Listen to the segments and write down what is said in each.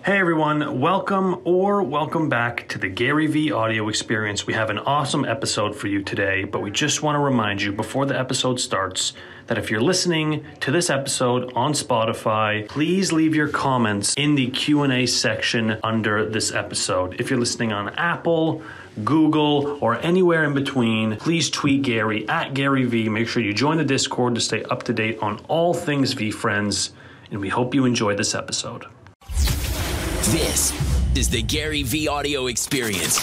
Hey everyone, welcome back to the Gary V audio experience. We have an awesome episode for you today, but we just want to remind you before the episode starts that if you're listening to this episode on Spotify, please leave your comments in the Q&A section under this episode. If you're listening on Apple, Google, or anywhere in between, please tweet Gary at Gary V. Make sure you join the Discord to stay up to date on all things V Friends, and we hope you enjoy this episode. This is the Gary V audio experience.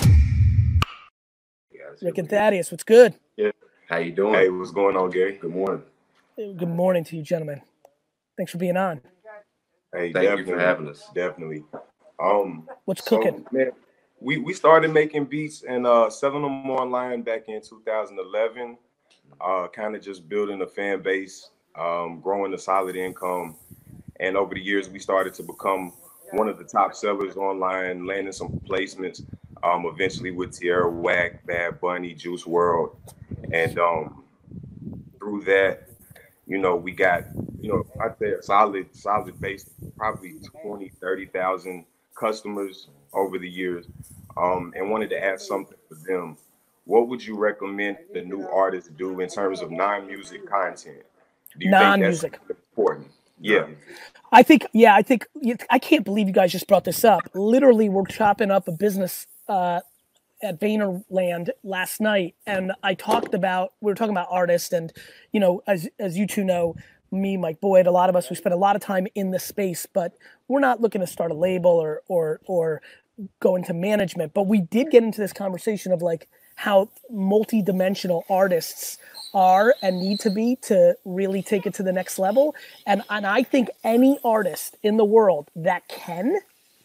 Rick and Thaddeus, what's good? Yeah. How you doing? Hey, what's going on, Gary? Good morning. Good morning to you, gentlemen. Thanks for being on. Hey, thank you for having us. Definitely. What's cooking? Man, we started making beats and selling them online back in 2011. Kind of just building a fan base, growing a solid income, and over the years we started to become one of the top sellers online, landing some placements, eventually with Tierra Whack, Bad Bunny, Juice WRLD. And through that, we got, I'd say a solid base, probably 20, 30,000 customers over the years, and wanted to add something for them. What would you recommend the new artists do in terms of non-music content? Do you think that's important? Yeah. I think I can't believe you guys just brought this up. Literally, we're chopping up a business at Vaynerland last night, and we were talking about artists, and as you two know, me, Mike Boyd, a lot of us, we spend a lot of time in the space, but we're not looking to start a label or go into management. But we did get into this conversation of like how multi-dimensional artists are and need to be to really take it to the next level. And I think any artist in the world that can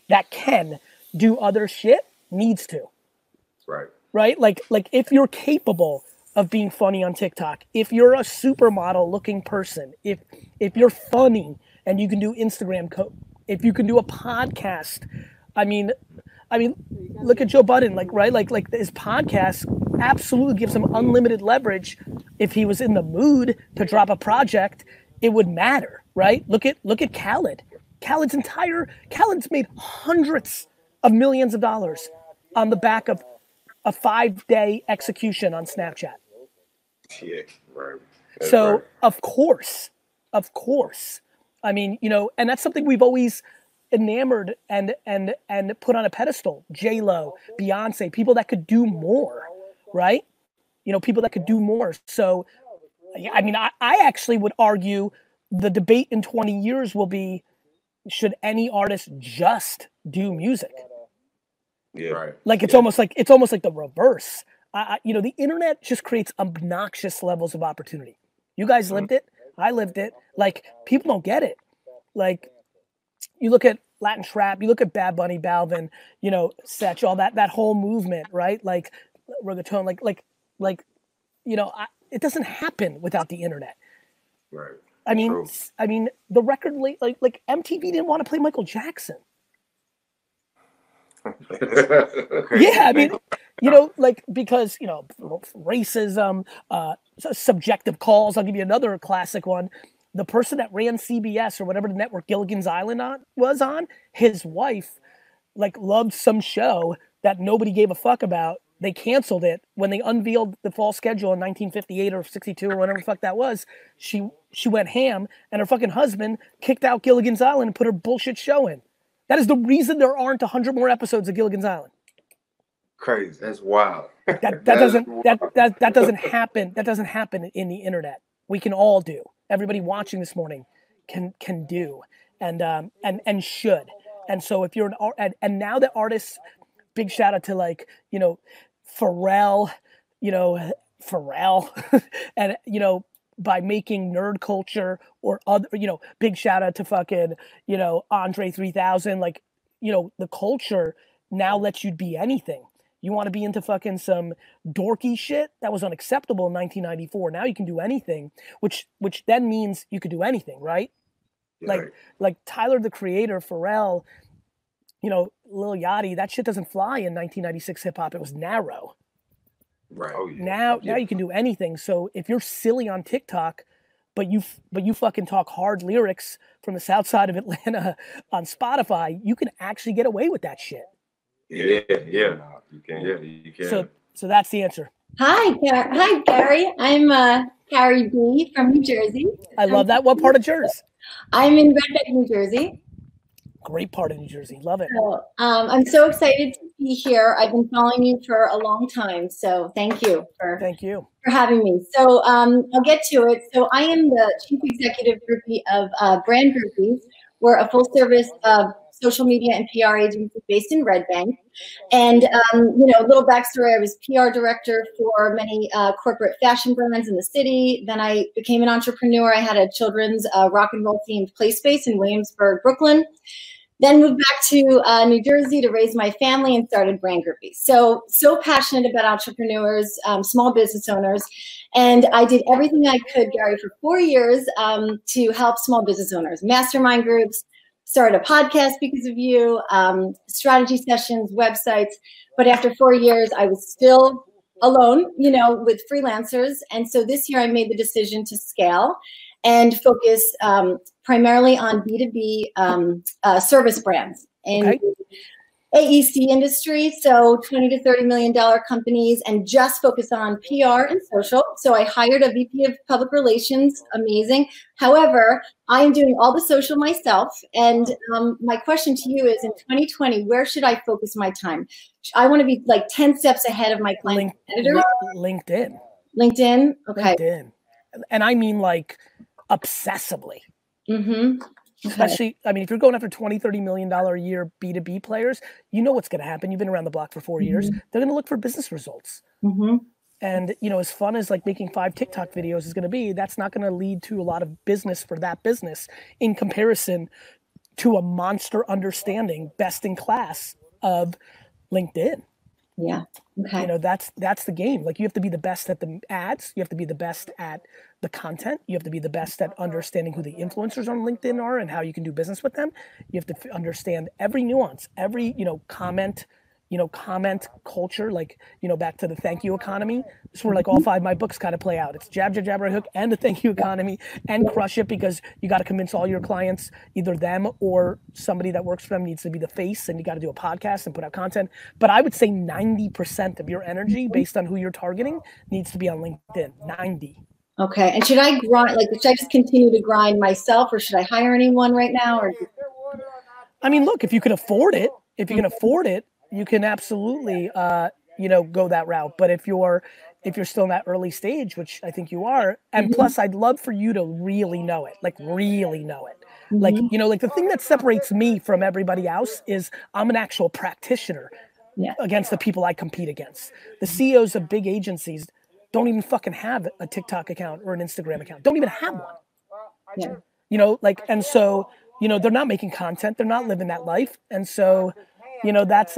do other shit needs to. Right? Like if you're capable of being funny on TikTok, if you're a supermodel looking person, if you're funny and you can do Instagram, if you can do a podcast, I mean, look at Joe Budden, like his podcast absolutely gives him unlimited leverage. If he was in the mood to drop a project, it would matter, right? Look at Khaled. Khaled's made hundreds of millions of dollars on the back of a 5-day execution on Snapchat. Yeah, right. So of course, I mean, and that's something we've always enamored and put on a pedestal. J-Lo, Beyonce, people that could do more, right? People that could do more. So, I mean, I actually would argue the debate in 20 years will be, should any artist just do music? Yeah, right. Like it's almost like the reverse. The internet just creates obnoxious levels of opportunity. You guys lived it. I lived it. Like people don't get it. Like you look at Latin trap, you look at Bad Bunny, Balvin, Setch, all that whole movement, right? Like reggaeton, it doesn't happen without the internet. Right. I mean, the record like MTV didn't want to play Michael Jackson. Yeah, I mean, because racism, subjective calls. I'll give you another classic one. The person that ran CBS or whatever the network Gilligan's Island was on, his wife, loved some show that nobody gave a fuck about. They canceled it when they unveiled the fall schedule in 1958 or 62 or whatever the fuck that was. She went ham, and her fucking husband kicked out Gilligan's Island and put her bullshit show in. That is the reason there aren't 100 more episodes of Gilligan's Island. Crazy. That's wild. That doesn't happen. That doesn't happen in the internet. We can all do. Everybody watching this morning can do and should. And so if you're and now that artists, big shout out to Pharrell, and by making Nerd Culture or other, big shout out to fucking, Andre 3000, the culture now lets you be anything. You want to be into fucking some dorky shit that was unacceptable in 1994. Now you can do anything, which then means you could do anything, right? Yeah, like Tyler, the Creator, Pharrell, Lil Yachty, that shit doesn't fly in 1996 hip hop. It was narrow. Right. Oh, yeah. Now you can do anything. So if you're silly on TikTok, but you fucking talk hard lyrics from the south side of Atlanta on Spotify, you can actually get away with that shit. Yeah, you can. Yeah, you can. So that's the answer. Hi, Gary. I'm Carrie B from New Jersey. I love that. What part of Jersey? I'm in Red Bank, New Jersey. Great part of New Jersey. Love it. So, I'm so excited to be here. I've been following you for a long time. So thank you for having me. So I'll get to it. So I am the Chief Executive Groupie of Brand Groupies. We're a full service social media and PR agency based in Red Bank. And, little backstory, I was PR director for many corporate fashion brands in the city. Then I became an entrepreneur. I had a children's rock and roll themed play space in Williamsburg, Brooklyn. Then moved back to New Jersey to raise my family and started Brand Groupies. So passionate about entrepreneurs, small business owners. And I did everything I could, Gary, for 4 years to help small business owners, mastermind groups, started a podcast because of you, strategy sessions, websites. But after 4 years, I was still alone, with freelancers. And so this year I made the decision to scale and focus primarily on B2B service brands in AEC industry. So $20 to $30 million companies, and just focus on PR and social. So I hired a VP of public relations, amazing. However, I'm doing all the social myself. And my question to you is, in 2020, where should I focus my time? I want to be like 10 steps ahead of my client competitors. LinkedIn. Okay. LinkedIn. And I mean like obsessively. Mm-hmm. Okay. Especially, if you're going after $20, $30 million a year B2B players, you know what's going to happen. You've been around the block for 4 years. They're going to look for business results. Mm-hmm. And, as fun as like making 5 TikTok videos is going to be, that's not going to lead to a lot of business for that business in comparison to a monster understanding, best in class of LinkedIn. Yeah. Okay. That's the game. Like, you have to be the best at the ads. You have to be the best at the content. You have to be the best at understanding who the influencers on LinkedIn are and how you can do business with them. You have to understand every nuance, every, comment culture, like, back to the thank you economy. This is where like all 5 of my books kind of play out. It's jab, jab, jab, right hook, and the thank you economy, and crush it, because you got to convince all your clients, either them or somebody that works for them needs to be the face, and you got to do a podcast and put out content. But I would say 90% of your energy, based on who you're targeting, needs to be on LinkedIn. 90. Okay. And should I grind, should I just continue to grind myself, or should I hire anyone right now? Or look, if you can afford it, you can absolutely, go that route. But if you're still in that early stage, which I think you are, and plus I'd love for you to really know it, like really know it. Like, the thing that separates me from everybody else is I'm an actual practitioner against the people I compete against. The CEOs of big agencies don't even fucking have a TikTok account or an Instagram account. Don't even have one. Yeah. And so, they're not making content. They're not living that life. And so, that's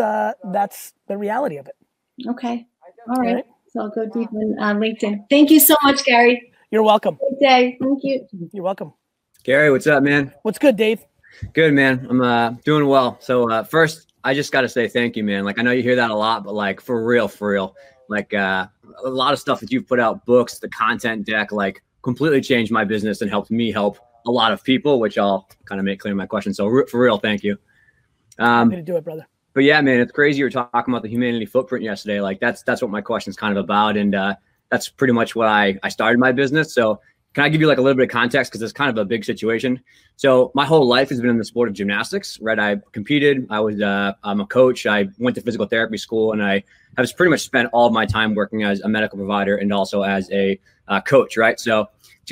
the reality of it. Okay. All right. So I'll go deep on LinkedIn. Thank you so much, Gary. You're welcome. Good day. Thank you. You're welcome. Gary, what's up, man? What's good, Dave? Good, man. I'm doing well. So first, I just got to say thank you, man. Like, I know you hear that a lot, but like for real, like a lot of stuff that you've put out, books, the content deck, like completely changed my business and helped me help a lot of people, which I'll kind of make clear in my question. So for real, thank you. Happy to do it, brother. But yeah, man, it's crazy. You were talking about the humanity footprint yesterday. Like that's what my question's kind of about. And that's pretty much what I started my business. So can I give you like a little bit of context? Because it's kind of a big situation. So my whole life has been in the sport of gymnastics, right? I competed. I'm a coach. I went to physical therapy school, and I have pretty much spent all of my time working as a medical provider and also as a coach, right? So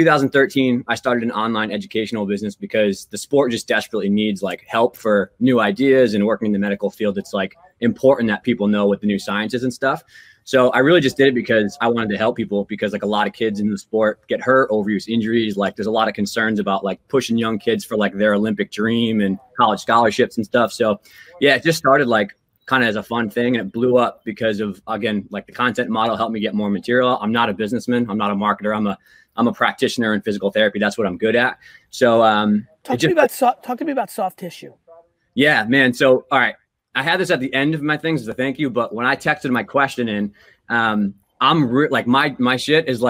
2013, I started an online educational business because the sport just desperately needs like help for new ideas, and working in the medical field, it's like important that people know what the new science is and stuff. So I really just did it because I wanted to help people, because like a lot of kids in the sport get hurt, overuse injuries. Like there's a lot of concerns about like pushing young kids for like their Olympic dream and college scholarships and stuff. So yeah, it just started like kind of as a fun thing, and it blew up because of, again, like the content model helped me get more material. I'm not a businessman. I'm not a marketer. I'm a practitioner in physical therapy. That's what I'm good at. So talk to me about soft tissue. Yeah, man. So all right, I had this at the end of my things as a thank you, but when I texted my question in, like my shit is like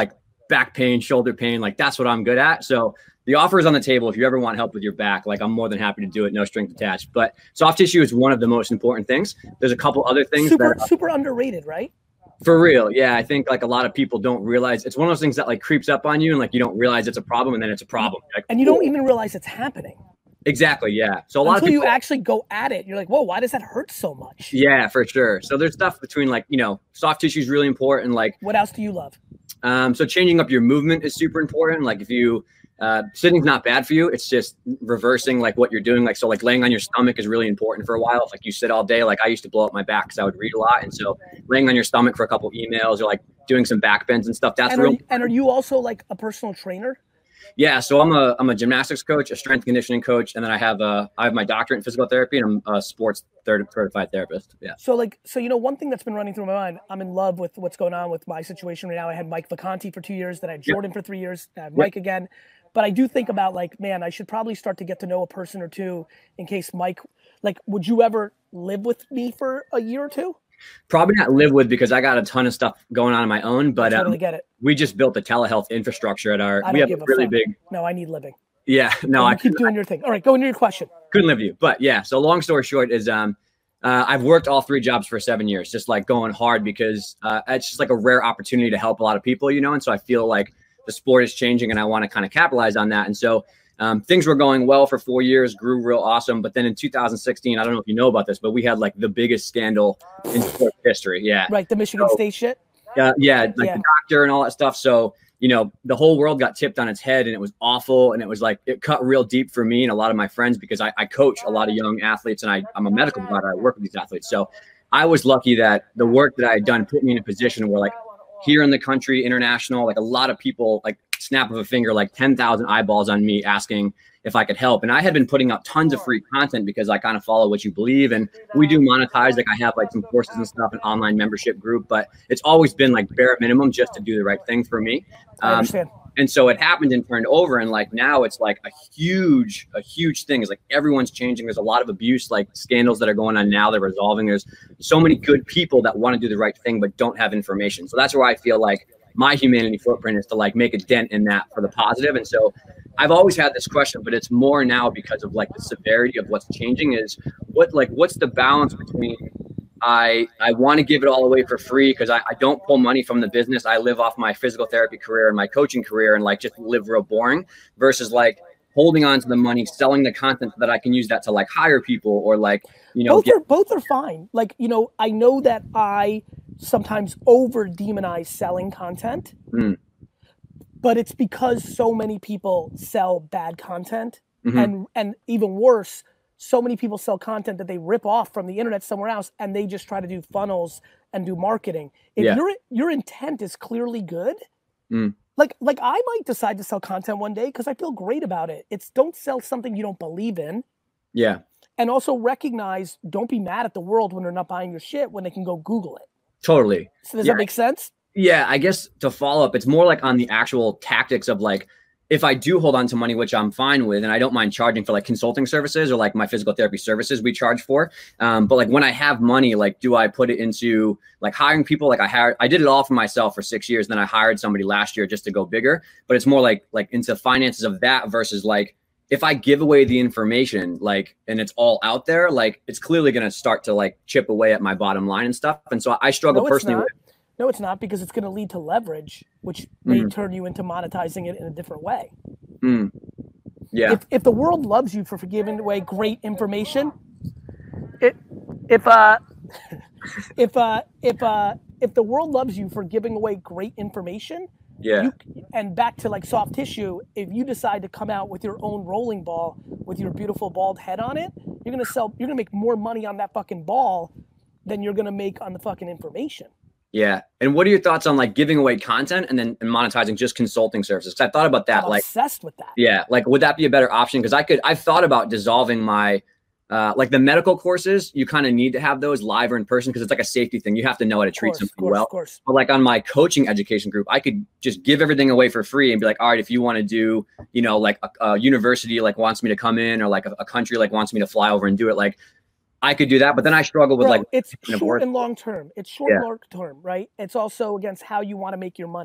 back pain, shoulder pain. Like that's what I'm good at. So the offer is on the table. If you ever want help with your back, like I'm more than happy to do it. No strings attached. But soft tissue is one of the most important things. There's a couple other things super underrated, right? For real. Yeah. I think like a lot of people don't realize it's one of those things that like creeps up on you and like you don't realize it's a problem and then it's a problem. Like, and you don't even realize it's happening. Exactly. Yeah. So a lot of people, you actually go at it, you're like, whoa, why does that hurt so much? Yeah, for sure. So there's stuff between like, soft tissue is really important. Like what else do you love? So changing up your movement is super important. Like if you, sitting's not bad for you. It's just reversing like what you're doing. Like, so like laying on your stomach is really important for a while. If like you sit all day, like I used to blow up my back because I would read a lot. And so laying on your stomach for a couple emails or like doing some back bends and stuff. That's real. And are you also like a personal trainer? Yeah, so I'm a gymnastics coach, a strength conditioning coach, and then I have my doctorate in physical therapy, and I'm a sports certified therapist. Yeah. So one thing that's been running through my mind, I'm in love with what's going on with my situation right now. I had Mike Vacanti for 2 years, then I had Jordan for 3 years, I had Mike again. But I do think about like, man, I should probably start to get to know a person or two in case Mike, like, would you ever live with me for a year or two? Probably not live with because I got a ton of stuff going on my own, but I totally get it. We just built a telehealth infrastructure at we have a really big. No, I need living. Yeah, no, I keep doing your thing. All right, go into your question. Couldn't live with you, but yeah. So long story short is, I've worked all 3 jobs for 7 years, just like going hard because it's just like a rare opportunity to help a lot of people, and so I feel like the sport is changing and I want to kind of capitalize on that, and so. Things were going well for 4 years, grew real awesome. But then in 2016, I don't know if you know about this, but we had like the biggest scandal in sports history. Yeah. Right. The Michigan State shit. Yeah. The doctor and all that stuff. So, the whole world got tipped on its head and it was awful. And it was like, it cut real deep for me and a lot of my friends because I coach a lot of young athletes and I'm a medical provider. I work with these athletes. So I was lucky that the work that I had done put me in a position where like here in the country, international, like a lot of people, like snap of a finger, like 10,000 eyeballs on me asking if I could help. And I had been putting out tons of free content because I kind of follow what you believe. And we do monetize. Like I have like some courses and stuff, an online membership group, but it's always been like bare minimum just to do the right thing for me. I understand. And so it happened and turned over. And like now it's like a huge thing. It's like everyone's changing. There's a lot of abuse, like scandals that are going on now. They're resolving. There's so many good people that want to do the right thing, but don't have information. So that's where I feel like my humanity footprint is to like make a dent in that for the positive. And so I've always had this question, but it's more now because of like the severity of what's changing is what's the balance between I want to give it all away for free because I don't pull money from the business. I live off my physical therapy career and my coaching career and like just live real boring versus like holding on to the money, selling the content so that I can use that to like hire people or like, both are fine. Like, I know that I sometimes over demonize selling content, but it's because so many people sell bad content and even worse, so many people sell content that they rip off from the internet somewhere else and they just try to do funnels and do marketing. If your intent is clearly good, like I might decide to sell content one day because I feel great about it. It's don't sell something you don't believe in. Yeah. And also recognize, don't be mad at the world when they're not buying your shit when they can go Google it. Totally. So does that make sense? Yeah, I guess to follow up, it's more like on the actual tactics of like, if I do hold on to money, which I'm fine with, and I don't mind charging for like consulting services or like my physical therapy services we charge for. But like when I have money, like, do I put it into like hiring people? Like I did it all for myself for 6 years. Then I hired somebody last year just to go bigger, but it's more like into finances of that versus like, if I give away the information, like, and it's all out there, like it's clearly going to start to like chip away at my bottom line and stuff. And so I struggle personally with. No, it's not, because it's going to lead to leverage, which may turn you into monetizing it in a different way. Yeah. If the world loves you for giving away great information, if the world loves you for giving away great information, and back to like soft tissue, if you decide to come out with your own rolling ball with your beautiful bald head on it, you're gonna make more money on that fucking ball than you're gonna make on the fucking information. Yeah. And what are your thoughts on like giving away content and then monetizing just consulting services? Because I thought about that. I'm obsessed with that. Yeah. Like, would that be a better option? Because I've thought about dissolving my, like the medical courses, you kind of need to have those live or in person because it's like a safety thing. You have to know how to treat somebody well. Of course. But like on my coaching education group, I could just give everything away for free and be like, all right, if you want to do, like a university like wants me to come in or like a country like wants me to fly over and do it, like I could do that, but then I struggle with it's short and long term. It's short and long term, right? It's also against how you want to make your money.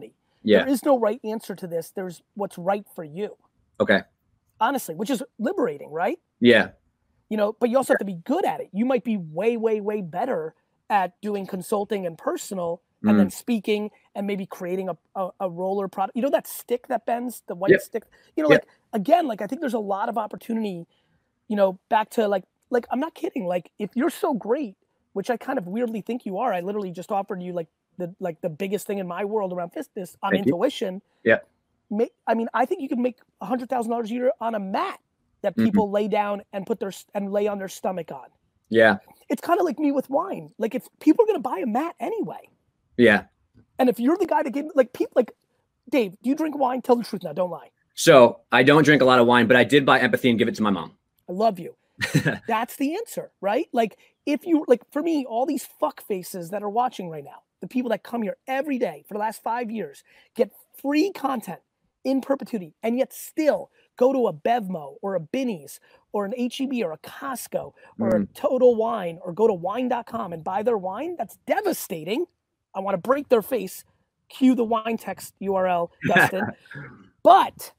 There is no right answer to this. There's what's right for you. Okay. Honestly, which is liberating, right? Yeah. You know, but you also have to be good at it. You might be way, way, way better at doing consulting and personal and then speaking and maybe creating a roller product. You know, that stick that bends, the white stick, you know, like, again, like, I think there's a lot of opportunity, you know, back to like, I'm not kidding. Like, if you're so great, which I kind of weirdly think you are, I literally just offered you the biggest thing in my world around fitness on intuition. Yeah. I mean, I think you could make $100,000 a year on a mat that people lay down and lay on their stomach on. Yeah. It's kind of like me with wine. Like, if people are going to buy a mat anyway. Yeah. And if you're the guy that gave, like, people, like, Dave, do you drink wine? Tell the truth now. Don't lie. So I don't drink a lot of wine, but I did buy empathy and give it to my mom. I love you. That's the answer, right? Like, if you, like, for me, all these fuck faces that are watching right now, the people that come here every day for the last 5 years, get free content in perpetuity, and yet still go to a Bevmo or a Binny's or an HEB or a Costco or a Total Wine or go to wine.com and buy their wine. That's devastating. I want to break their face. Cue the wine text URL, Dustin. But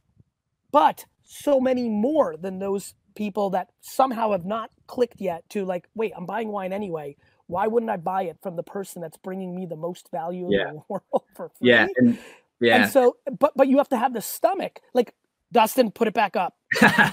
so many more than those people that somehow have not clicked yet to like, wait, I'm buying wine anyway. Why wouldn't I buy it from the person that's bringing me the most value in the world for free? Yeah. And so, but you have to have the stomach. Like, Dustin, put it back up.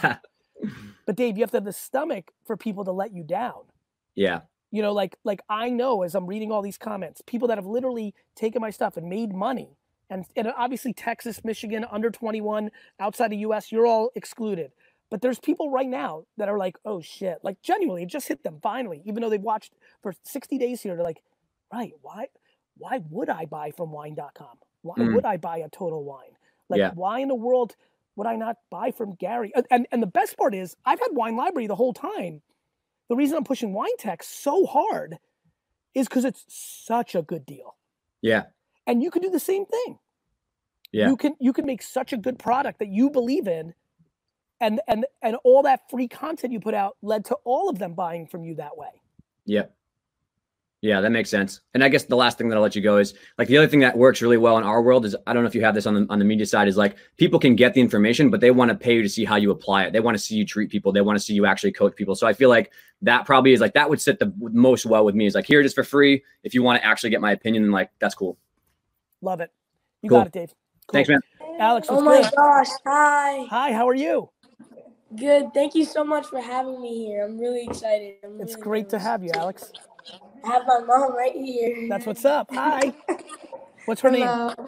But Dave, you have to have the stomach for people to let you down. Yeah. You know, like I know as I'm reading all these comments, people that have literally taken my stuff and made money. And obviously Texas, Michigan, under 21, outside the US, you're all excluded. But there's people right now that are like, oh shit, like genuinely, it just hit them finally, even though they've watched for 60 days here. They're like, right, why would I buy from wine.com? Why would I buy a Total Wine? Like, why in the world would I not buy from Gary? And the best part is I've had Wine Library the whole time. The reason I'm pushing Wine Tech so hard is because it's such a good deal. Yeah. And you can do the same thing. Yeah. You can make such a good product that you believe in. And all that free content you put out led to all of them buying from you that way. Yep. Yeah, that makes sense. And I guess the last thing that I'll let you go is like the other thing that works really well in our world is, I don't know if you have this on the media side, is like people can get the information, but they want to pay you to see how you apply it. They want to see you treat people. They want to see you actually coach people. So I feel like that probably is like, that would sit the most well with me, is like, here it is for free. If you want to actually get my opinion, then like, that's cool. Love it. You got it, Dave. Cool. Thanks, man. Alex, oh my gosh. Hi. Hi, how are you? Good. Thank you so much for having me here. I'm really excited. It's great to have you, Alex. I have my mom right here. That's what's up. Hi. What's her name?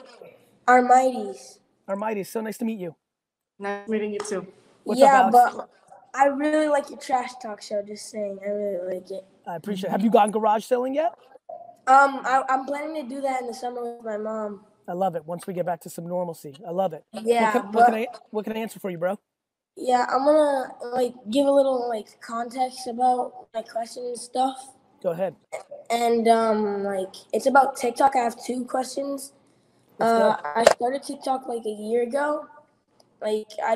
Armides. Armides. So nice to meet you. Nice meeting you too. What's up, Alex? But I really like your trash talk show. Just saying, I really like it. I appreciate it. Have you gone garage selling yet? I'm planning to do that in the summer with my mom. I love it. Once we get back to some normalcy, I love it. Yeah. What can I answer for you, bro? Yeah, I'm gonna like give a little like context about my question and stuff. Go ahead. And like it's about TikTok. I have 2 questions. I started TikTok like a year ago. Like I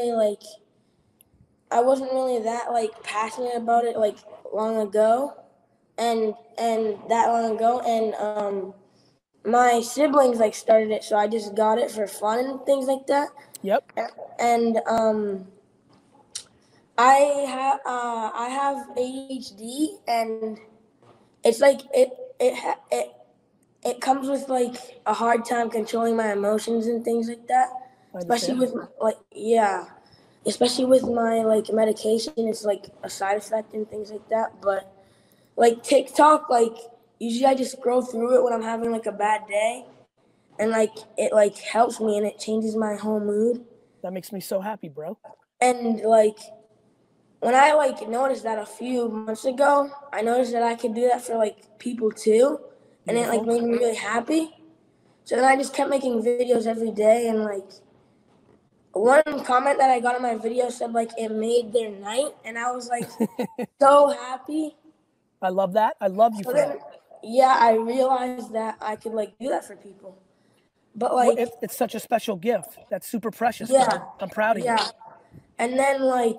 wasn't really that like passionate about it like long ago, and that long ago, and my siblings like started it, so I just got it for fun and things like that. Yep. And I have ADHD, and it's like it comes with like a hard time controlling my emotions and things like that. Especially with especially with my like medication, it's like a side effect and things like that. But like TikTok, like usually I just scroll through it when I'm having like a bad day, and like it like helps me and it changes my whole mood. That makes me so happy, bro. And like when I like noticed that a few months ago, I noticed that I could do that for like people too, and it like made me really happy. So then I just kept making videos every day, and like one comment that I got on my video said like it made their night, and I was like so happy. I love that. I love you for that. Yeah, I realized that I could like do that for people. But like it's such a special gift. That's super precious. Yeah, man. I'm proud of you. Yeah. And then like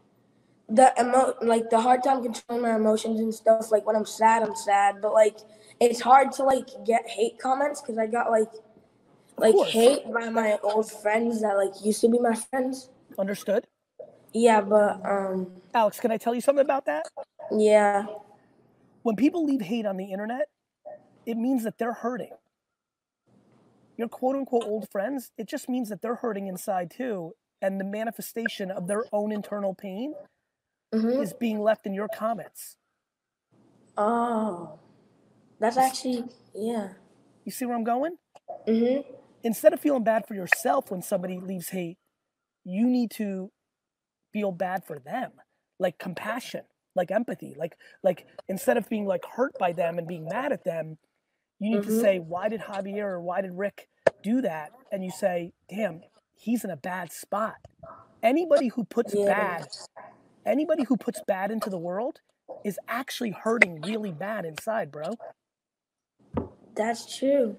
the hard time controlling my emotions and stuff. Like when I'm sad, but like it's hard to like get hate comments because I got like like hate by my old friends that like used to be my friends. Understood. Yeah, but Alex, can I tell you something about that? Yeah. When people leave hate on the internet, it means that they're hurting. Your quote unquote old friends, it just means that they're hurting inside too. And the manifestation of their own internal pain is being left in your comments. Oh, that's actually, yeah. You see where I'm going? Mm-hmm. Instead of feeling bad for yourself when somebody leaves hate, you need to feel bad for them, like compassion, like empathy, like instead of being like hurt by them and being mad at them, you need to say, why did Javier or why did Rick do that? And you say, damn, he's in a bad spot. Anybody who puts bad into the world is actually hurting really bad inside, bro. That's true.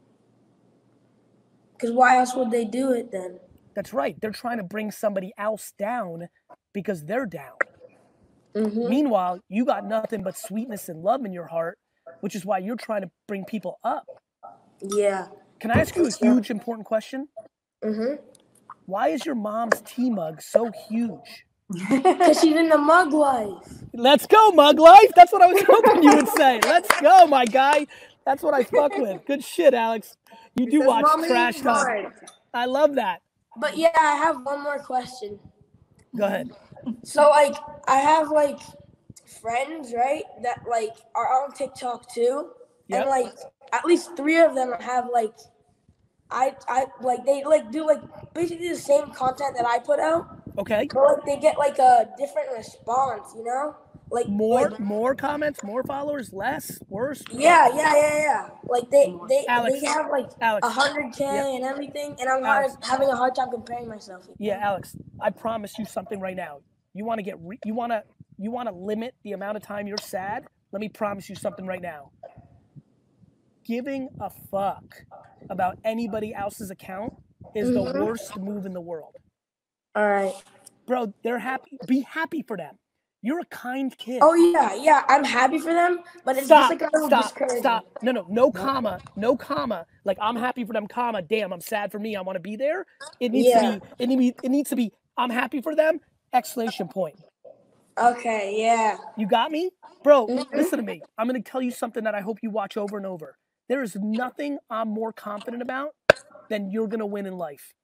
Because why else would they do it then? That's right. They're trying to bring somebody else down because they're down. Meanwhile, you got nothing but sweetness and love in your heart, which is why you're trying to bring people up. Yeah. Can I ask you a huge, important question? Why is your mom's tea mug so huge? Because she's in the mug life. Let's go, mug life. That's what I was hoping you would say. Let's go, my guy. That's what I fuck with. Good shit, Alex. You do watch Trash Talk. I love that. But yeah, I have one more question. Go ahead. So like, I have like friends, right, that like are on TikTok too, and like at least 3 of them have like, I like they like do like basically the same content that I put out. Okay. But like they get like a different response, you know? Like more comments, more followers, less, worse. Yeah. Like they Alex, they have like 100K and everything, and I'm having a hard time comparing myself. Yeah, Alex, I promise you something right now. You want to get you want to limit the amount of time you're sad? Let me promise you something right now. Giving a fuck about anybody else's account is the worst move in the world. All right. Bro, they're happy. Be happy for them. You're a kind kid. Oh, yeah. I'm happy for them, but it's just like a little discouraging. Stop. No comma. Like, I'm happy for them, comma. Damn, I'm sad for me. I want to be there. It needs to be, I'm happy for them, exclamation point. Okay, yeah. You got me? Bro, listen to me. I'm going to tell you something that I hope you watch over and over. There is nothing I'm more confident about than you're going to win in life.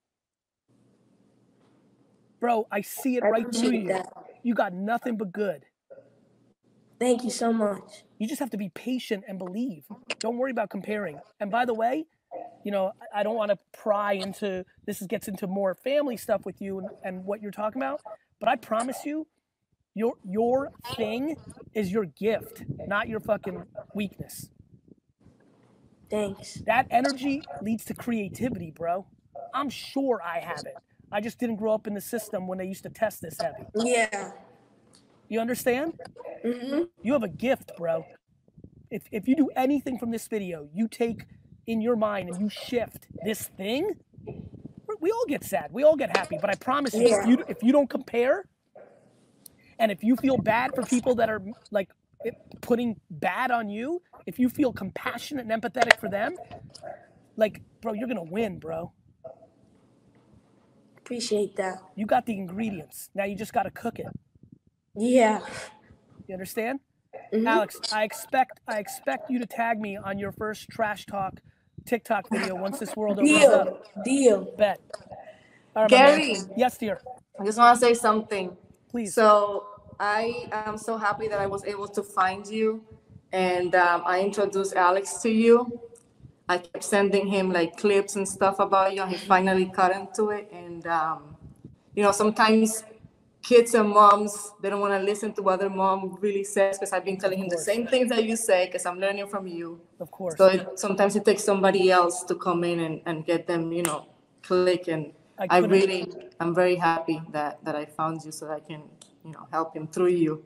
Bro, I see it right through you. You got nothing but good. Thank you so much. You just have to be patient and believe. Don't worry about comparing. And by the way, you know, I don't want to pry into, gets into more family stuff with you and what you're talking about, but I promise you, your thing is your gift, not your fucking weakness. Thanks. That energy leads to creativity, bro. I'm sure I have it. I just didn't grow up in the system when they used to test this heavy. Yeah. You understand? You have a gift, bro. If you do anything from this video, you take in your mind and you shift this thing, we all get sad. We all get happy. But I promise you, if you don't compare, and if you feel bad for people that are like putting bad on you, if you feel compassionate and empathetic for them, like, bro, you're going to win, bro. Appreciate that. You got the ingredients. Now you just got to cook it. Yeah. You understand? Alex, I expect you to tag me on your first Trash Talk TikTok video once this world opens up. Deal. Bet. All right, Gary. Yes, dear. I just want to say something. Please. So I am so happy that I was able to find you, and I introduced Alex to you. I kept sending him like clips and stuff about you, and he finally got into it. And you know, sometimes kids and moms, they don't want to listen to what their mom really says, because I've been telling him the same things that you say, because I'm learning from you. Of course. So sometimes it takes somebody else to come in and get them, you know, click. And I'm very happy that I found you so that I can, you know, help him through you.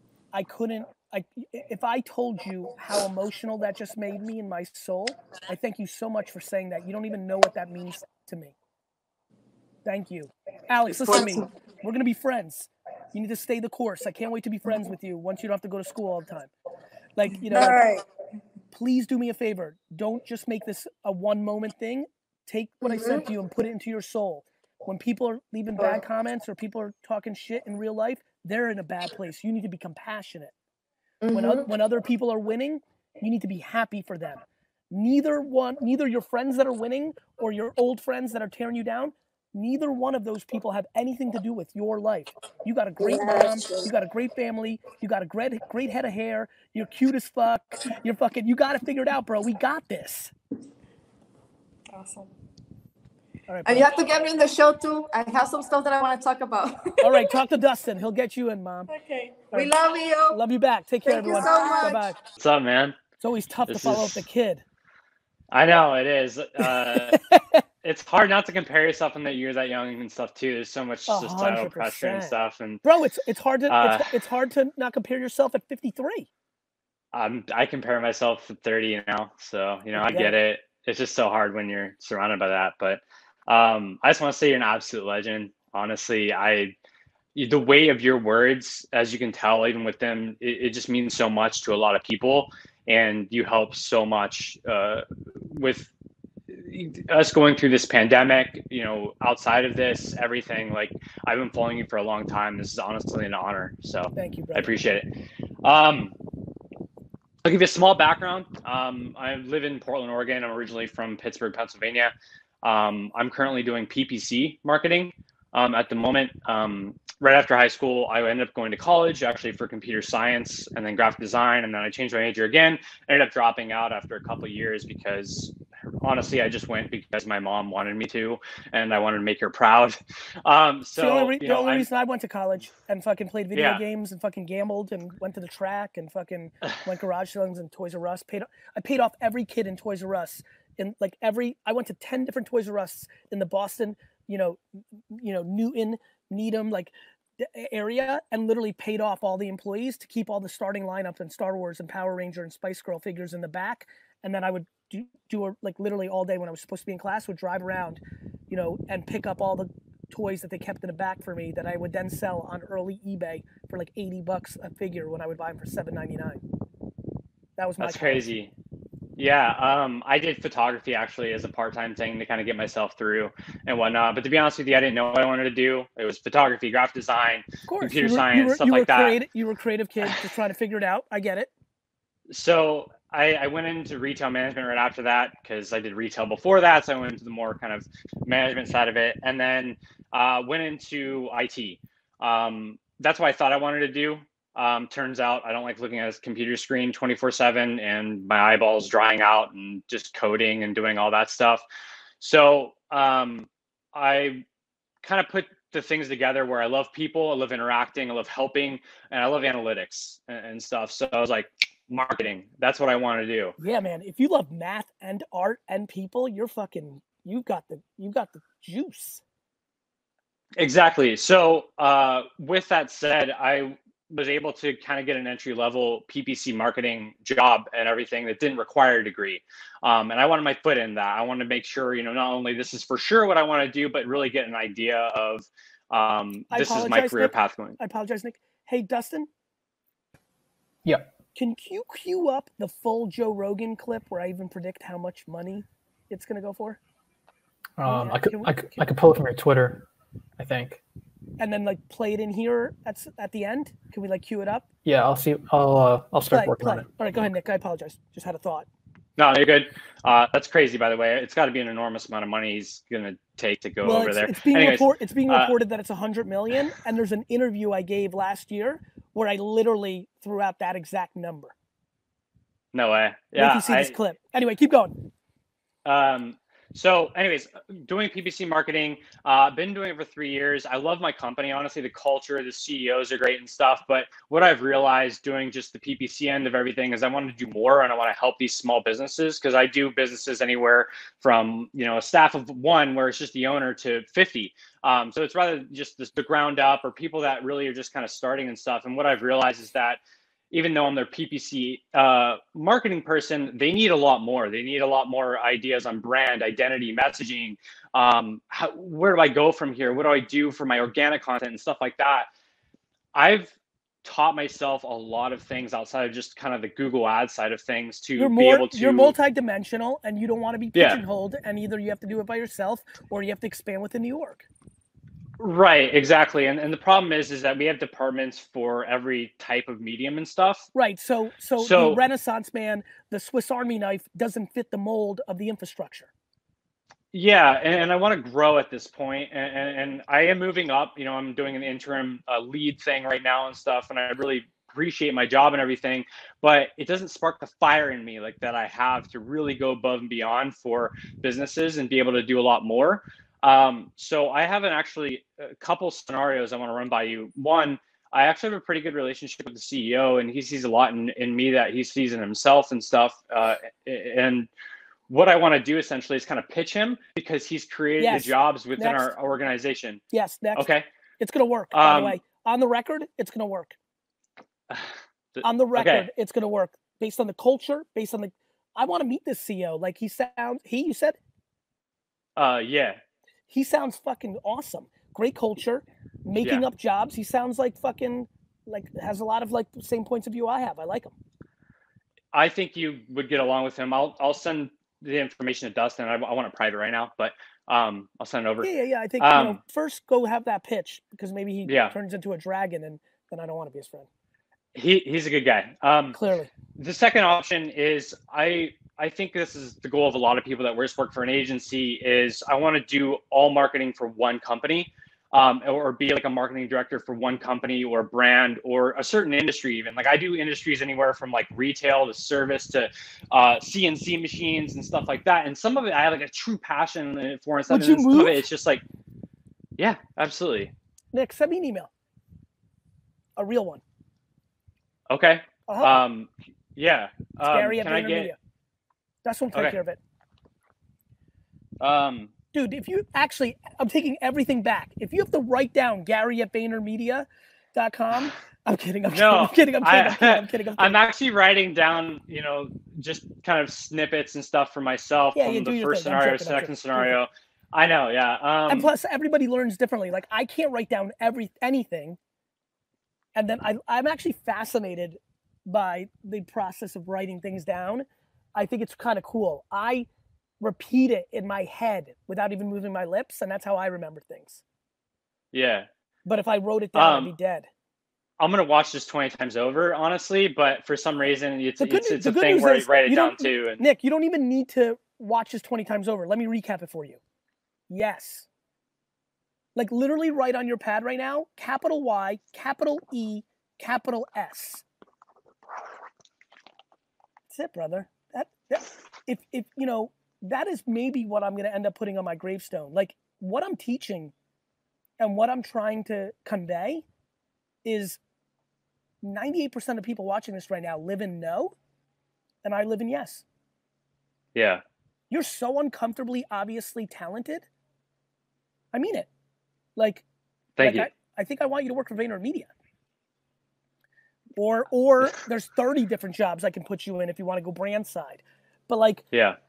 If I told you how emotional that just made me in my soul, I thank you so much for saying that. You don't even know what that means to me. Thank you. Alex, listen to me. We're going to be friends. You need to stay the course. I can't wait to be friends with you once you don't have to go to school all the time. Like, you know, all right. Please do me a favor. Don't just make this a one moment thing. Take what I said to you and put it into your soul. When people are leaving bad comments or people are talking shit in real life, they're in a bad place. You need to be compassionate. When other people are winning, you need to be happy for them. Neither your friends that are winning or your old friends that are tearing you down, neither one of those people have anything to do with your life. You got a great mom, you got a great family, you got a great head of hair, you're cute as fuck, you got to figure it out, bro. We got this. Awesome. All right, and you have to get me in the show too. I have some stuff that I want to talk about. All right, talk to Dustin. He'll get you in, Mom. Okay. We love you. Love you back. Take care, everyone. Thank you so much. Bye-bye. What's up, man? It's always tough to follow up the kid. I know it is. It's hard not to compare yourself in that you're that young and stuff too. There's so much societal pressure and stuff. And bro, it's hard to it's hard to not compare yourself at 53. I compare myself at 30 now, so I get it. It's just so hard when you're surrounded by that. But I just want to say you're an absolute legend. Honestly, the weight of your words, as you can tell, even with them, it just means so much to a lot of people, and you help so much with us going through this pandemic, outside of this, everything. Like, I've been following you for a long time. This is honestly an honor. So thank you, brother. I appreciate it. I'll give you a small background. I live in Portland, Oregon. I'm originally from Pittsburgh, Pennsylvania. I'm currently doing PPC marketing at the moment. Right after high school, I ended up going to college actually for computer science and then graphic design. And then I changed my major again. I ended up dropping out after a couple of years because honestly, I just went because my mom wanted me to, and I wanted to make her proud. So the only reason I went to college and fucking played video games and fucking gambled and went to the track and fucking went garage sales and Toys R Us. I paid off every kid in Toys R Us. I went to 10 different Toys R Us in the Boston, Newton, Needham, area, and literally paid off all the employees to keep all the starting lineup and Star Wars and Power Ranger and Spice Girl figures in the back. And then I would do literally all day when I was supposed to be in class, would drive around, and pick up all the toys that they kept in the back for me that I would then sell on early eBay for like $80 a figure when I would buy them for $7.99. That was my That's crazy. Yeah, I did photography actually as a part-time thing to kind of get myself through and whatnot. But to be honest with you, I didn't know what I wanted to do. It was photography, graphic design, computer science, stuff like that. You were a creative kid just trying to figure it out. I get it. So I went into retail management right after that because I did retail before that. So I went into the more kind of management side of it, and then went into IT. That's what I thought I wanted to do. Turns out I don't like looking at a computer screen 24/7 and my eyeballs drying out and just coding and doing all that stuff. So I kind of put the things together where I love people, I love interacting, I love helping, and I love analytics and stuff. So I was like, marketing, that's what I want to do. Yeah, man. If you love math and art and people, you've got the juice. Exactly. So with that said, I was able to kind of get an entry-level PPC marketing job and everything that didn't require a degree. And I wanted my foot in that. I wanted to make sure, not only this is for sure what I want to do, but really get an idea of this is my career path going. I apologize, Nick. Hey, Dustin? Yeah. Can you cue up the full Joe Rogan clip where I even predict how much money it's going to go for? I could pull it from your Twitter, I think. And then play it in here at the end. Can we cue it up? Yeah, I'll see. I'll start working on it. All right, go ahead, Nick. I apologize. Just had a thought. No, you're good. That's crazy, by the way. It's got to be an enormous amount of money he's gonna take to go over there. It's being reported that it's $100 million, and there's an interview I gave last year where I literally threw out that exact number. No way. Yeah. Wait till you see this clip. Anyway, keep going. So anyways, doing PPC marketing, been doing it for 3 years. I love my company. Honestly, the culture, the CEOs are great and stuff. But what I've realized doing just the PPC end of everything is I want to do more, and I want to help these small businesses, because I do businesses anywhere from, a staff of 1 where it's just the owner to 50. So it's rather just the ground up, or people that really are just kind of starting and stuff. And what I've realized is that even though I'm their PPC marketing person, they need a lot more. They need a lot more ideas on brand, identity, messaging. Where do I go from here? What do I do for my organic content and stuff like that? I've taught myself a lot of things outside of just kind of the Google ad side of things to you're be able to. You're multidimensional, and you don't want to be pigeonholed, and either you have to do it by yourself or you have to expand within New York. Right, exactly. And the problem is that we have departments for every type of medium and stuff. Right. So the Renaissance man, the Swiss Army knife doesn't fit the mold of the infrastructure. Yeah, and I want to grow at this point, and I am moving up. You know, I'm doing an interim lead thing right now and stuff, and I really appreciate my job and everything, but it doesn't spark the fire in me like that I have to really go above and beyond for businesses and be able to do a lot more. So I have a couple scenarios I want to run by you. One, I actually have a pretty good relationship with the CEO, and he sees a lot in me that he sees in himself and stuff. And what I want to do essentially is kind of pitch him because he's created the jobs within our organization. Yes. Next. Okay. It's going to work, by the way. On the record, it's going to work. On the record, it's going to work based on the culture, I want to meet this CEO. Like you said? Yeah. He sounds fucking awesome. Great culture, making up jobs. He sounds like has a lot of the same points of view I have. I like him. I think you would get along with him. I'll send the information to Dustin. I want it private right now, but I'll send it over. Yeah. I think first go have that pitch because maybe he turns into a dragon and then I don't want to be his friend. He's a good guy. Clearly. The second option is I think this is the goal of a lot of people that work for an agency is I want to do all marketing for one company, or be like a marketing director for one company or brand or a certain industry even. Like I do industries anywhere from like retail to service to CNC machines and stuff like that. And some of it I have like a true passion for, and some of it it's just like, yeah, absolutely. Nick, send me an email. A real one. Okay. Yeah. Gary at VaynerMedia. That's what will take care of it. Dude, if you actually, I'm taking everything back. If you have to write down Gary at VaynerMedia.com, I'm kidding. I'm kidding. I'm actually writing down, just kind of snippets and stuff for myself from the first scenario, second scenario. I know, yeah. And plus, everybody learns differently. Like, I can't write down anything. And then I'm actually fascinated by the process of writing things down. I think it's kind of cool. I repeat it in my head without even moving my lips, and that's how I remember things. Yeah. But if I wrote it down, I'd be dead. I'm gonna watch this 20 times over, honestly. But for some reason, it's a thing where I write it down too. And Nick, you don't even need to watch this 20 times over. Let me recap it for you. Yes. Like literally write on your pad right now, capital Y, capital E, capital S. That's it, brother. If that is maybe what I'm going to end up putting on my gravestone. Like what I'm teaching and what I'm trying to convey is 98% of people watching this right now live in no, and I live in yes. Yeah. You're so uncomfortably, obviously talented. I mean it. Like, thank you. I think I want you to work for VaynerMedia. Or there's 30 different jobs I can put you in if you want to go brand side. But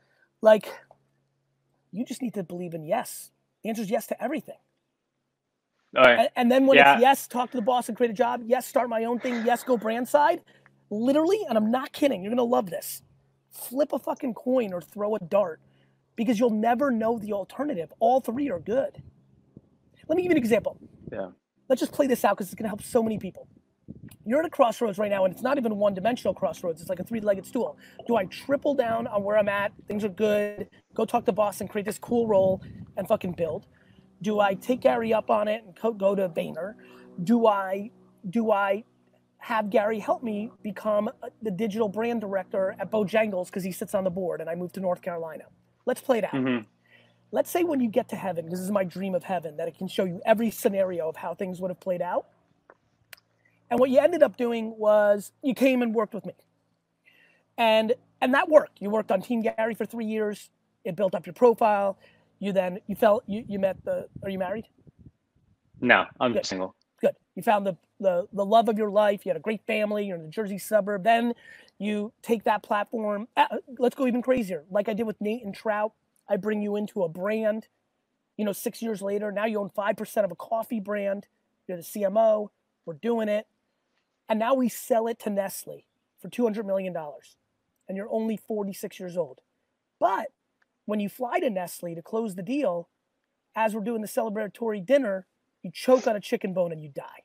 you just need to believe in yes. The answer is yes to everything. All right. And then when it's yes, talk to the boss and create a job. Yes, start my own thing. Yes, go brand side. Literally, and I'm not kidding. You're going to love this. Flip a fucking coin or throw a dart because you'll never know the alternative. All three are good. Let me give you an example. Yeah. Let's just play this out because it's going to help so many people. You're at a crossroads right now, and it's not even a one-dimensional crossroads. It's like a three-legged stool. Do I triple down on where I'm at? Things are good. Go talk to boss and create this cool role and fucking build. Do I take Gary up on it and go to Vayner? Do I have Gary help me become the digital brand director at Bojangles because he sits on the board and I moved to North Carolina? Let's play it out. Mm-hmm. Let's say when you get to heaven, this is my dream of heaven, that it can show you every scenario of how things would have played out. And what you ended up doing was you came and worked with me. And that worked. You worked on Team Gary for 3 years. It built up your profile. You met are you married? No, I'm single. Good. You found the love of your life. You had a great family. You're in the Jersey suburb. Then you take that platform. Let's go even crazier. Like I did with Nate and Trout. I bring you into a brand, 6 years later, now you own 5% of a coffee brand. You're the CMO. We're doing it. And now we sell it to Nestle for $200 million. And you're only 46 years old. But when you fly to Nestle to close the deal, as we're doing the celebratory dinner, you choke on a chicken bone and you die.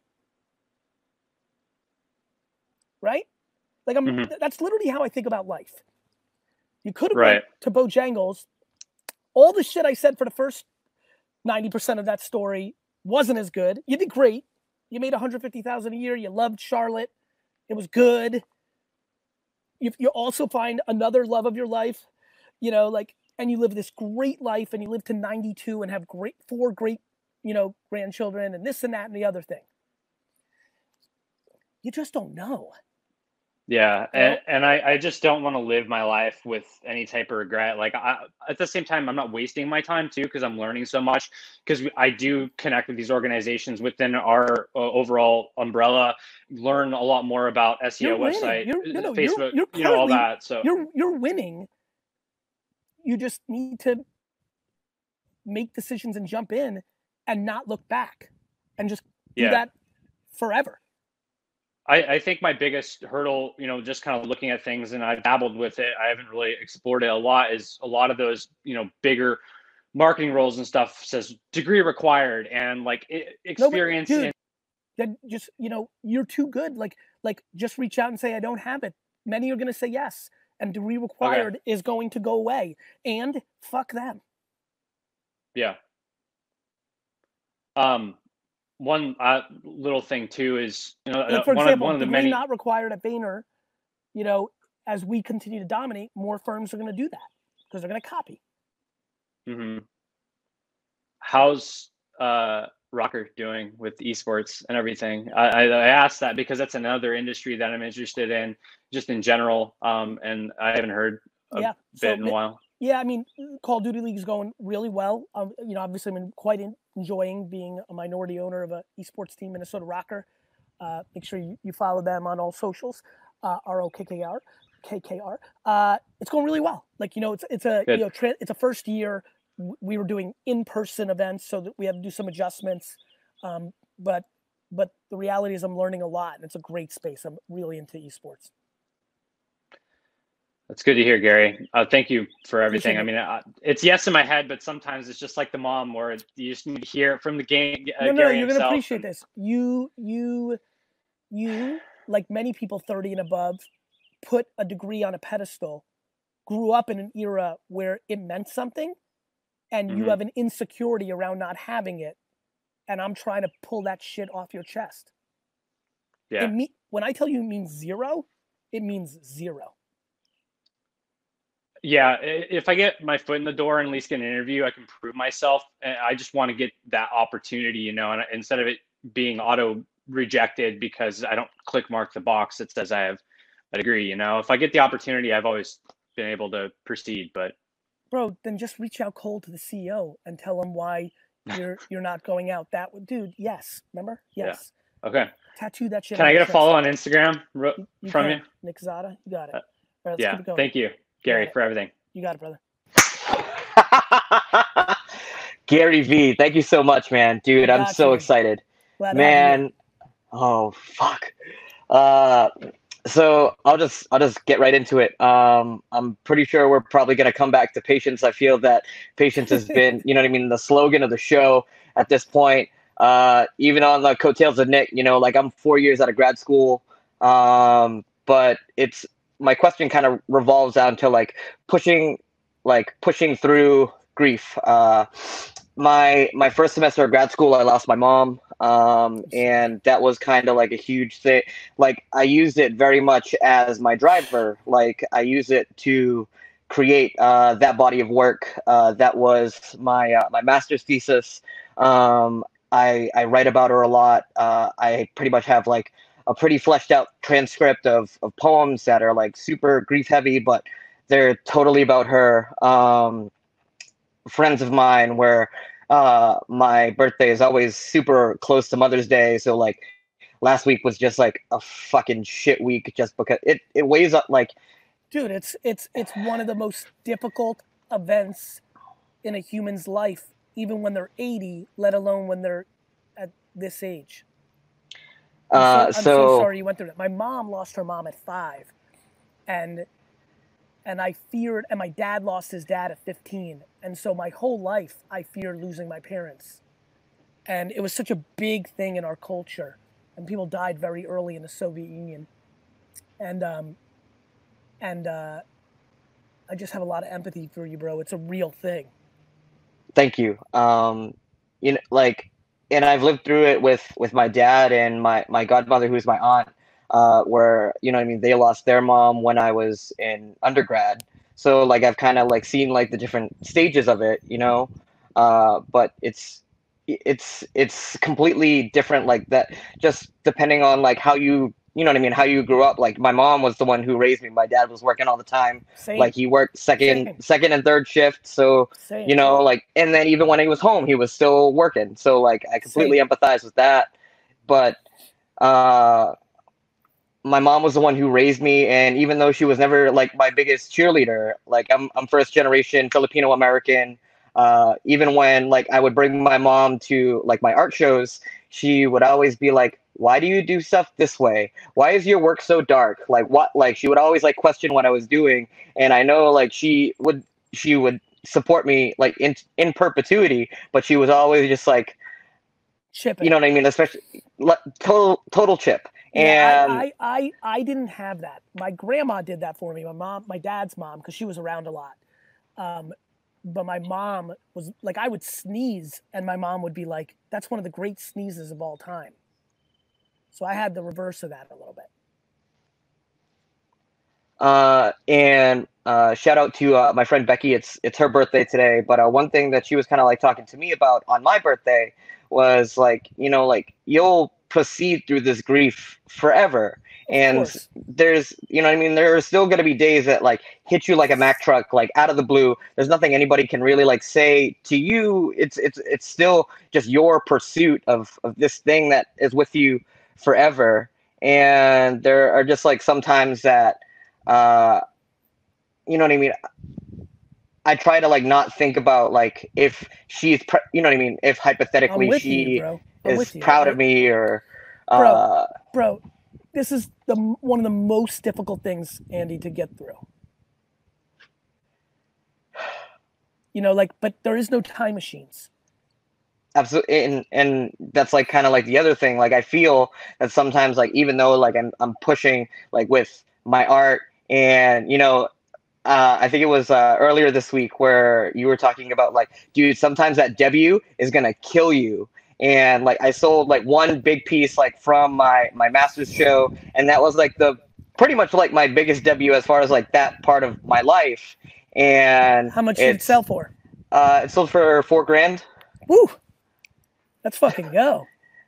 Right? Like that's literally how I think about life. You could have went to Bojangles. All the shit I said for the first 90% of that story wasn't as good. You did great. You made $150,000 a year. You loved Charlotte. It was good. You also find another love of your life, you know, like, and you live this great life and you live to 92 and have four great, you know, grandchildren and this and that and the other thing. You just don't know. Yeah. And I just don't want to live my life with any type of regret. Like at the same time, I'm not wasting my time too, because I'm learning so much, because I do connect with these organizations within our overall umbrella, learn a lot more about SEO, website, Facebook, you know, all that. So you're winning. You just need to make decisions and jump in and not look back and just do that forever. I think my biggest hurdle, you know, just kind of looking at things, and I've dabbled with it, I haven't really explored it a lot, is a lot of those, you know, bigger marketing roles and stuff says degree required and like experience. No, dude, then just, you know, you're too good. Like just reach out and say, I don't have it. Many are going to say yes. And degree required is going to go away, and fuck them. Yeah. One little thing too is, you know, like for example, one of the many not required at Vayner, you know, as we continue to dominate, more firms are going to do that because they're going to copy. Mm-hmm. How's Rocker doing with esports and everything? I asked that because that's another industry that I'm interested in, just in general. And I haven't heard a bit in a while. Yeah, I mean, Call of Duty League is going really well. You know, obviously, I'm quite enjoying being a minority owner of an esports team, Minnesota Rocker. Make sure you follow them on all socials. ROKKR. It's going really well. Like, you know, it's a you know it's a first year. We were doing in-person events, so that we had to do some adjustments. But the reality is, I'm learning a lot, and it's a great space. I'm really into esports. That's good to hear, Gary. Thank you for everything. I mean, it's yes in my head, but sometimes it's just like the mom, where you just need to hear it from the game. No, you're going to appreciate this. You, like many people 30 and above, put a degree on a pedestal, grew up in an era where it meant something, and you have an insecurity around not having it. And I'm trying to pull that shit off your chest. Yeah. When I tell you it means zero, it means zero. Yeah, if I get my foot in the door and at least get an interview, I can prove myself. And I just want to get that opportunity, you know, and instead of it being auto rejected because I don't click mark the box that says I have a degree, you know, if I get the opportunity, I've always been able to proceed. But bro, then just reach out cold to the CEO and tell him why you're not going out. That would, dude. Yes, remember? Yes. Yeah. Okay. Tattoo that shit. Can I get a follow on Instagram from you? Nick Zada, you got it. All right, yeah. Thank you, Gary, for everything. You got it, brother. Gary V, thank you so much, man. Dude, I'm so excited. Man, oh fuck. So I'll just get right into it. I'm pretty sure we're probably gonna come back to patience. I feel that patience has been, you know what I mean, the slogan of the show at this point. Even on the coattails of Nick, you know, like I'm 4 years out of grad school. But my question kind of revolves down to like pushing through grief. My first semester of grad school, I lost my mom. And that was kind of like a huge thing. Like I used it very much as my driver. Like I use it to create that body of work. That was my master's thesis. I write about her a lot. I pretty much have like a pretty fleshed out transcript of poems that are like super grief heavy, but they're totally about her. Friends of mine where my birthday is always super close to Mother's Day. So like last week was just like a fucking shit week just because it weighs up like. Dude, it's one of the most difficult events in a human's life, even when they're 80, let alone when they're at this age. I'm so sorry you went through that. My mom lost her mom at 5, and I feared, and my dad lost his dad at 15, and so my whole life I feared losing my parents, and it was such a big thing in our culture, and people died very early in the Soviet Union, and I just have a lot of empathy for you, bro. It's a real thing. Thank you. You know, like, and I've lived through it with my dad and my godmother, who's my aunt, where, you know what I mean, they lost their mom when I was in undergrad. So like, I've kind of like seen like the different stages of it, you know, but it's completely different like that, just depending on like how you know what I mean, how you grew up. Like my mom was the one who raised me. My dad was working all the time. Same. Like he worked second and third shift. So, Same. you know, like, and then even when he was home, he was still working. So like, I completely empathize with that. But, my mom was the one who raised me. And even though she was never like my biggest cheerleader, like I'm first generation Filipino American. Even when like I would bring my mom to like my art shows, she would always be like, why do you do stuff this way? Why is your work so dark? Like what? Like she would always like question what I was doing. And I know like she would support me like in perpetuity, but she was always just like, Chipping. you know what I mean? Especially total chip. Yeah, and I didn't have that. My grandma did that for me. My dad's mom, because she was around a lot. But my mom was like, I would sneeze and my mom would be like, that's one of the great sneezes of all time. So I had the reverse of that a little bit. And shout out to my friend Becky. It's her birthday today. But one thing that she was kind of like talking to me about on my birthday was like, you know, like you'll proceed through this grief forever. And there's, you know what I mean? There are still going to be days that like hit you like a Mack truck, like out of the blue. There's nothing anybody can really like say to you. It's still just your pursuit of this thing that is with you forever. And there are just like sometimes that, you know what I mean? I try to like not think about like if she's, you know what I mean? If hypothetically she is proud of me or, bro, this is one of the most difficult things, Andy, to get through. You know, like, but there is no time machines. Absolutely, and that's like kind of like the other thing. Like I feel that sometimes, like even though like I'm pushing like with my art, and you know, I think it was earlier this week where you were talking about like, dude, sometimes that W is gonna kill you. And like I sold like one big piece like from my master's show, and that was like the pretty much like my biggest W as far as like that part of my life. And how much did it sell for? It sold for $4,000. Woo! Let's fucking go.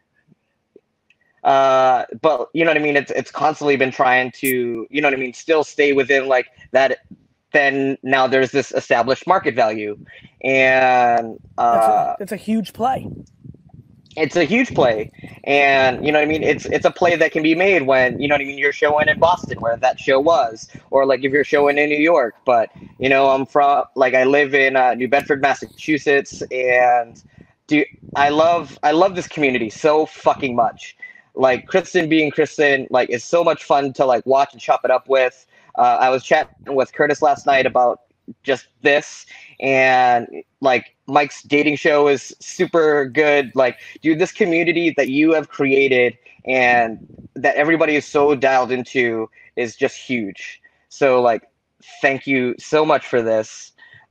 But you know what I mean? It's constantly been trying to, you know what I mean, still stay within like that. Then now there's this established market value, and it's a huge play. It's a huge play, and you know what I mean. It's a play that can be made when, you know what I mean, you're showing in Boston where that show was, or like if you're showing in New York. But you know, I'm from like I live in New Bedford, Massachusetts, and I love this community so fucking much. Like Kristen being Kristen, like it's so much fun to like watch and chop it up with. I was chatting with Curtis last night about just this, and like Mike's dating show is super good. Like, dude, this community that you have created and that everybody is so dialed into is just huge. So like, thank you so much for this.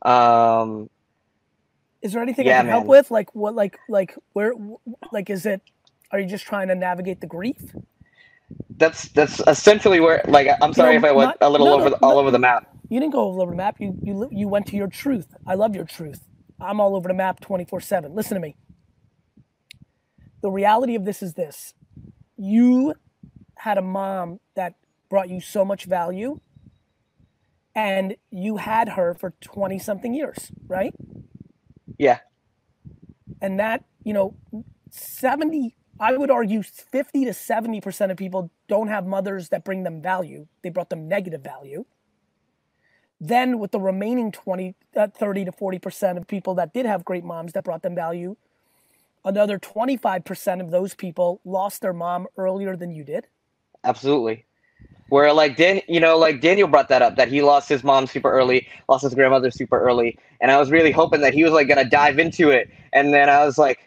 Is there anything I can help with? Like what, like where, like, is it, are you just trying to navigate the grief? That's essentially where, like, I'm sorry if I went a little all over the map. You didn't go all over the map. You went to your truth. I love your truth. I'm all over the map 24/7. Listen to me. The reality of this is this. You had a mom that brought you so much value, and you had her for 20 something years, right? Yeah. And that, you know, 70, I would argue 50 to 70% of people don't have mothers that bring them value. They brought them negative value. Then with the remaining 30 to 40% of people that did have great moms that brought them value, another 25% of those people lost their mom earlier than you did. Absolutely. Where like Daniel brought that up, that he lost his mom super early, lost his grandmother super early, and I was really hoping that he was like gonna dive into it, and then I was like,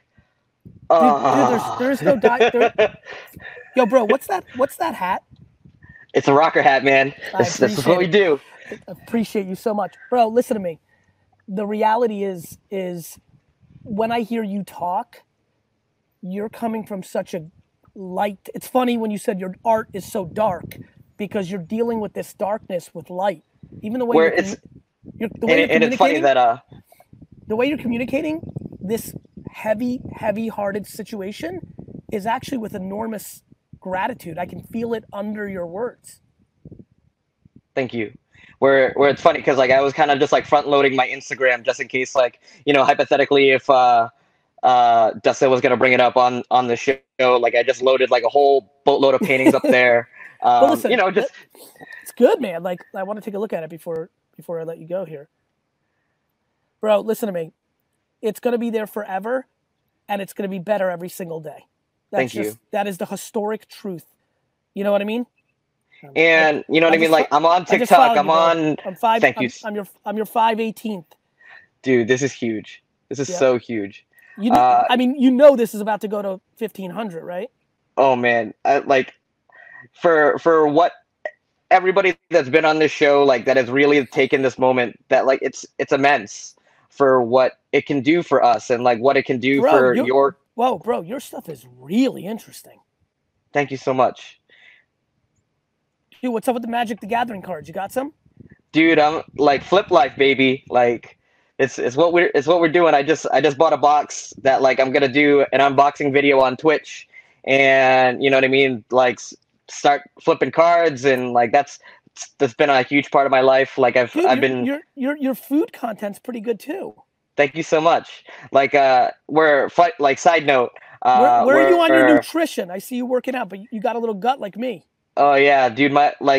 dude, there's no dive. Yo, bro, what's that hat? It's a rocker hat, man. This is what we do. I appreciate you so much, bro. Listen to me. The reality is when I hear you talk, you're coming from such a light. It's funny when you said your art is so dark, because you're dealing with this darkness with light. Even the way it's funny that the way you're communicating this heavy-hearted situation is actually with enormous gratitude. I can feel it under your words. Thank you. Where it's funny because like I was kind of just like front loading my Instagram just in case, like, you know, hypothetically if Dustin was gonna bring it up on the show, like I just loaded like a whole boatload of paintings up there. Well, listen, you know, just it's good, man. Like I want to take a look at it before I let you go here, bro. Listen to me. It's gonna be there forever, and it's gonna be better every single day. Thank you. That is the historic truth. You know what I mean? And you know what I mean? Like I'm on TikTok. Thank you. I'm your 518th. Dude, this is huge. This is so huge. You know, I mean, you know, this is about to go to 1,500, right? Oh man, like for what everybody that's been on this show, like that has really taken this moment, that like it's immense for what it can do for us and like what it can do for your. Whoa, bro, your stuff is really interesting. Thank you so much. Dude, what's up with the Magic the Gathering cards? You got some? Dude, I'm like Flip Life, baby. Like it's what we're doing. I just bought a box that like I'm gonna do an unboxing video on Twitch, and you know what I mean, like start flipping cards, and like that's been a huge part of my life. Like I've been your food content's pretty good too. Thank you so much. Like side note. Where are you on your nutrition? I see you working out, but you got a little gut like me. Oh yeah, dude.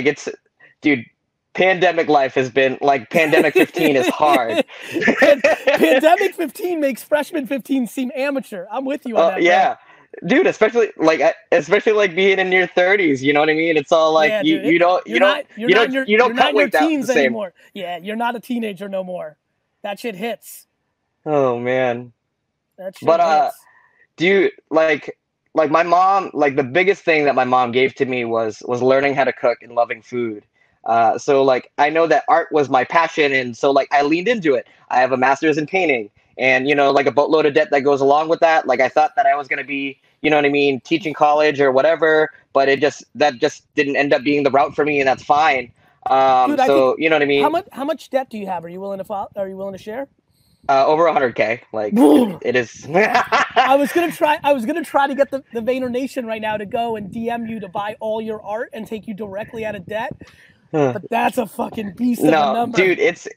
Pandemic life has been like Pandemic 15 is hard. Pandemic 15 makes Freshman 15 seem amateur. I'm with you on that. Yeah, dude. Especially like being in your 30s. You know what I mean? It's all like you don't cut weight the same anymore. Yeah, you're not a teenager no more. That shit hits. Oh man. That shit hits. Dude, like my mom, like the biggest thing that my mom gave to me was learning how to cook and loving food. So like I know that art was my passion, and so like I leaned into it. I have a master's in painting, and you know, like a boatload of debt that goes along with that. Like I thought that I was gonna be, you know what I mean, teaching college or whatever, but that just didn't end up being the route for me, and that's fine. Dude, so you know what I mean. How much debt do you have? Are you willing to share? Over 100K. Like it is. I was gonna try to get the Vayner Nation right now to go and DM you to buy all your art and take you directly out of debt. But that's a fucking beast of a number. Dude, it's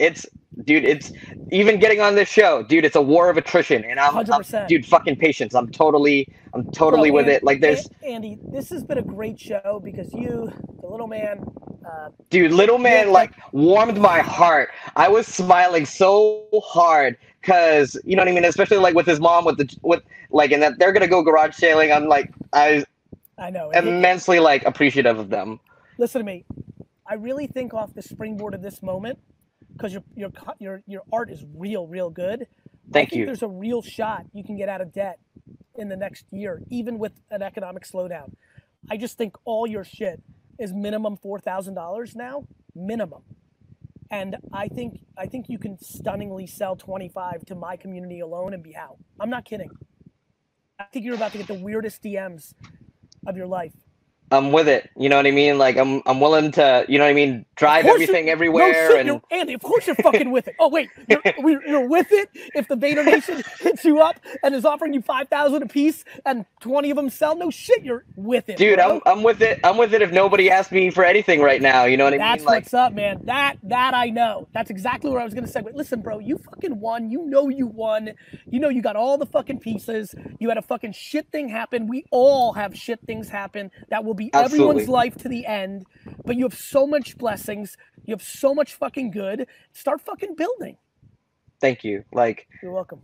even getting on this show, dude, it's a war of attrition, and I'm dude, fucking patience. I'm totally with it. Like there's Andy, this has been a great show because you, the little man, dude, little man like warmed my heart. I was smiling so hard because you know what I mean, especially like with his mom, with and that they're gonna go garage sailing. I'm like, I know immensely like appreciative of them. Listen to me. I really think off the springboard of this moment, because your art is real good. Thank I think you. There's a real shot you can get out of debt in the next year, even with an economic slowdown. I just think all your shit is minimum $4,000 now, minimum. And I think you can stunningly sell 25 to my community alone and be out. I'm not kidding. I think you're about to get the weirdest DMs of your life. I'm with it. You know what I mean? Like I'm willing to, you know what I mean, drive everything everywhere. No, Andy, of course you're fucking with it. Oh wait, you're with it. If the Vayner Nation hits you up and is offering you 5,000 a piece and 20 of them sell, no shit, you're with it. Dude, bro. I'm with it. I'm with it. If nobody asks me for anything right now, you know what I mean? That's what's up, man. That I know. That's exactly where I was gonna segue. Listen, bro, you fucking won. You know you won. You know you got all the fucking pieces. You had a fucking shit thing happen. We all have shit things happen that will be everyone's life to the end, but you have so much blessings. You have so much fucking good. Start fucking building. Thank you. Like, you're welcome.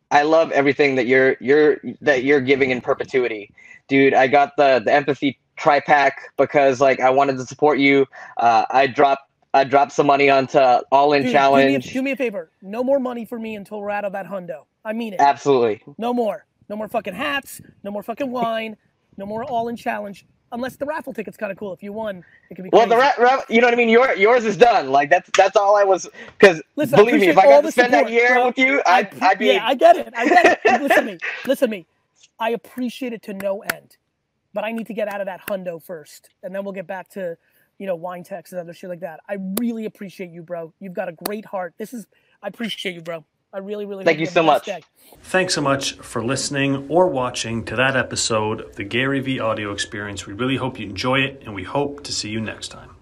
I love everything that you're giving in perpetuity, dude. I got the empathy tri-pack because like I wanted to support you. I dropped some money onto All In Challenge. Do me a favor. No more money for me until we're out of that hundo. I mean it. Absolutely. No more. No more fucking hats. No more fucking wine. No more All In Challenge. Unless the raffle ticket's kind of cool. If you won, it could be crazy. Well, you know what I mean? Yours is done. Like that's all I was, because believe me, if I got to spend that year with you, I'd be. Yeah, I get it. Listen to me. I appreciate it to no end, but I need to get out of that hundo first, and then we'll get back to, wine techs and other shit like that. I really appreciate you, bro. You've got a great heart. I appreciate you, bro. I really, really thank you so much. Day. Thanks so much for listening or watching to that episode of the Gary V Audio Experience. We really hope you enjoy it, and we hope to see you next time.